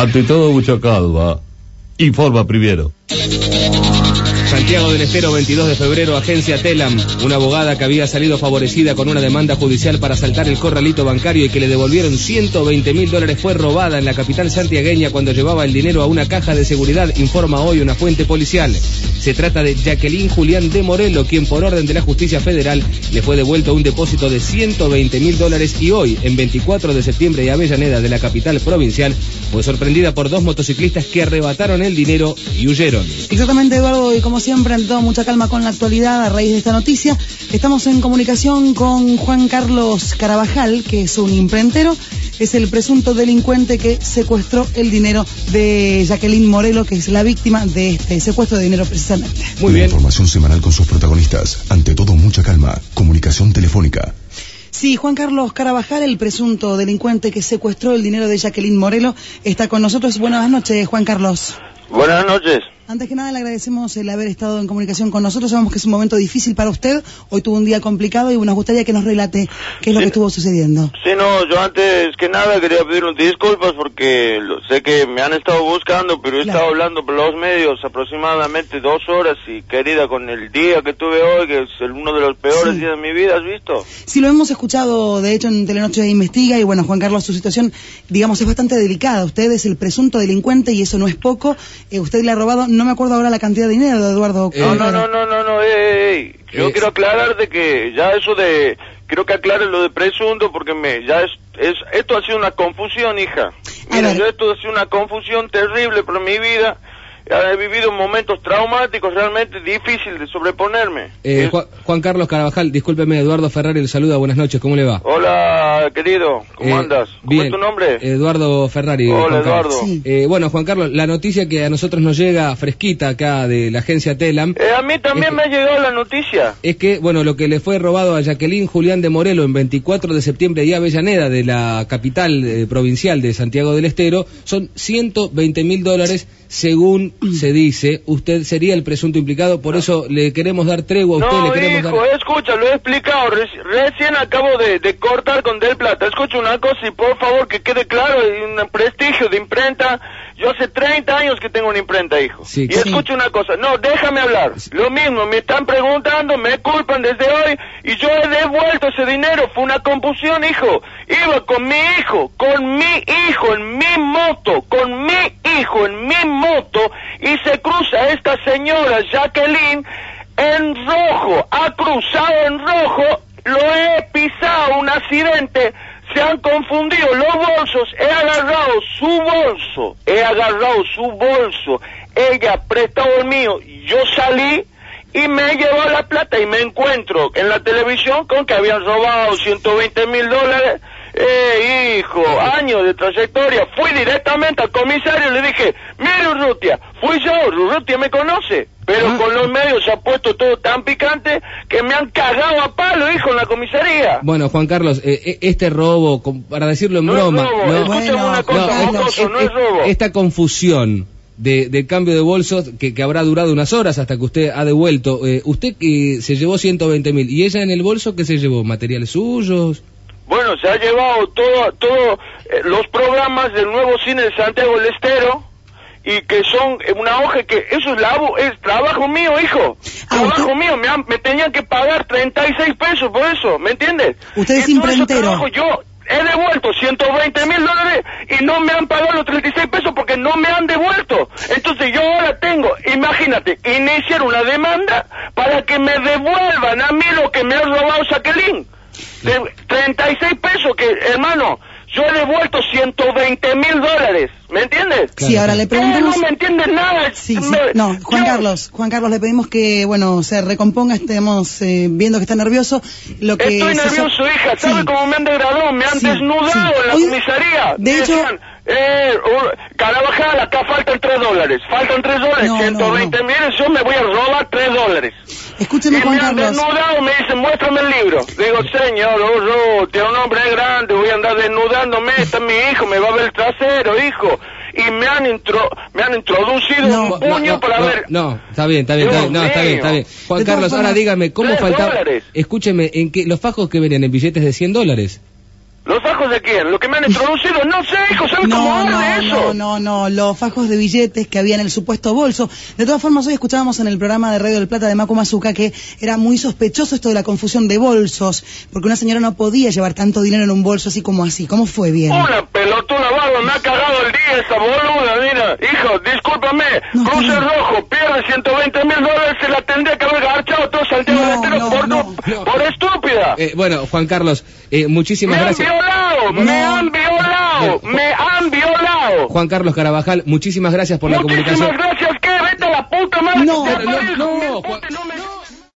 Ante todo, mucha calma. Informa primero. Santiago del Estero, 22 de febrero, agencia Telam. Una abogada que había salido favorecida con una demanda judicial para saltar el corralito bancario y que le devolvieron $120.000 fue robada en la capital santiagueña cuando llevaba el dinero a una caja de seguridad, informa hoy una fuente policial. Se trata de Jacqueline Julián de Morelo, quien por orden de la justicia federal le fue devuelto un depósito de $120.000 y hoy, en 24 de septiembre, en Avellaneda de la capital provincial, fue sorprendida por dos motociclistas que arrebataron el dinero y huyeron. Exactamente, Eduardo, y como siempre, ante todo, mucha calma con la actualidad a raíz de esta noticia. Estamos en comunicación con Juan Carlos Carabajal, que es un imprentero, es el presunto delincuente que secuestró el dinero de Jacqueline Morelo, que es la víctima de este secuestro de dinero precisamente. Muy bien. Información semanal con sus protagonistas. Ante todo, mucha calma. Comunicación telefónica. Sí, Juan Carlos Carabajal, el presunto delincuente que secuestró el dinero de Jacqueline Morelo, está con nosotros. Buenas noches, Juan Carlos. Buenas noches. Antes que nada, le agradecemos el haber estado en comunicación con nosotros. Sabemos que es un momento difícil para usted. Hoy tuvo un día complicado y nos gustaría que nos relate qué es lo que estuvo sucediendo. Sí, no, yo antes que nada quería pedir disculpas porque sé que me han estado buscando, pero he estado hablando por los medios aproximadamente 2 horas y querida, con el día que tuve hoy, que es uno de los peores días de mi vida, ¿has visto? Sí, lo hemos escuchado, de hecho, en Telenoche Investiga y bueno, Juan Carlos, su situación, digamos, es bastante delicada. Usted es el presunto delincuente y eso no es poco. Usted le ha robado, no me acuerdo ahora la cantidad de dinero, Eduardo. No, yo quiero aclarar de que ya eso de, quiero que aclare lo de presunto porque esto ha sido una confusión, hija. Mira, esto ha sido una confusión terrible por mi vida. He vivido momentos traumáticos realmente difíciles de sobreponerme. Juan Carlos Carabajal, discúlpeme, Eduardo Ferrari le saluda, buenas noches, ¿cómo le va? Hola, querido, ¿cómo andas? ¿Cómo es tu nombre? Eduardo Ferrari. Hola, Eduardo. Sí. Bueno, Juan Carlos, la noticia que a nosotros nos llega fresquita acá de la agencia Telam... a mí también me ha llegado la noticia. Es que, bueno, lo que le fue robado a Jacqueline Julián de Morelo en 24 de septiembre y Avellaneda de la capital provincial de Santiago del Estero son $120.000, según se dice. Usted sería el presunto implicado, por eso le queremos dar tregua a usted. No, le queremos hijo, dar... escucha, lo he explicado, recién acabo de cortar con Del Plata. Escucha una cosa y por favor que quede claro, hay un prestigio de imprenta. Yo hace 30 años que tengo una imprenta, hijo. Sí, y escucha una cosa, no, déjame hablar. Lo mismo, me están preguntando, me culpan desde hoy y yo he devuelto ese dinero. Fue una confusión, hijo. Iba con mi hijo en mi moto, y se cruza esta señora Jacqueline en rojo, ha cruzado en rojo, lo he pisado, un accidente, se han confundido los bolsos, he agarrado su bolso, ella ha prestado el mío, yo salí y me llevó la plata y me encuentro en la televisión con que habían robado $120.000. Hijo, años de trayectoria. Fui directamente al comisario y le dije, mire Urrutia, fui yo, Urrutia me conoce, pero con los medios se ha puesto todo tan picante que me han cagado a palo, hijo, en la comisaría. Bueno, Juan Carlos, este robo, para decirlo en broma, escúchame una cosa, no es robo. Esta confusión de cambio de bolsos que habrá durado unas horas hasta que usted ha devuelto, usted que se llevó $120.000 y ella en el bolso, ¿qué se llevó? ¿Materiales suyos? Bueno, se ha llevado todo los programas del nuevo cine de Santiago del Estero, y que son una hoja que eso es trabajo mío, hijo. Trabajo mío, me tenían que pagar 36 pesos por eso, ¿me entiendes? Usted es imprentero. Yo he devuelto $120.000 y no me han pagado los 36 pesos porque no me han devuelto. Entonces yo ahora tengo, imagínate, iniciar una demanda para que me devuelvan a mí lo que me ha robado Jacqueline. De 36 pesos que, hermano, yo he devuelto $120.000, ¿me entiendes? Sí, ahora le preguntamos... No me entiendes nada. Sí. No, Juan Carlos, le pedimos que, bueno, se recomponga, estemos viendo que está nervioso. Estoy nervioso, hija, ¿sabe cómo me han degradado? Me han desnudado en la comisaría. De hecho... Carabajal, acá faltan $3. Faltan $3, no, 120.000, yo me voy a robar $3. Escúcheme, Juan Carlos. Me han desnudado, me dicen, muéstrame el libro. Digo, señor, tiene un hombre grande, voy a andar desnudándome, está mi hijo, me va a ver el trasero, hijo. Y me han introducido un puño para ver... No, está bien. Juan Carlos, ahora dígame, ¿cómo faltaba? Escúcheme, ¿en qué los fajos que venían en billetes de $100? ¿Los fajos de quién? ¿Lo que me han introducido? No sé, hijo, ¿sabes cómo habla eso? No, los fajos de billetes que había en el supuesto bolso. De todas formas, hoy escuchábamos en el programa de Radio del Plata de Macu Mazuca que era muy sospechoso esto de la confusión de bolsos, porque una señora no podía llevar tanto dinero en un bolso así como así. ¿Cómo fue bien? Una pelotuda, barba, me ha cagado el día esa boluda, mira. Hijo, discúlpame, Cruce Rojo pierde 120.000 dólares, se la tendría que haber garchado todo Santiago del Estero por estúpida. Bueno, Juan Carlos, muchísimas gracias. Me han violado. Juan Carlos Carabajal, muchísimas gracias por la comunicación. Muchísimas gracias, ¿qué? Vete a la puta madre. No, Juan...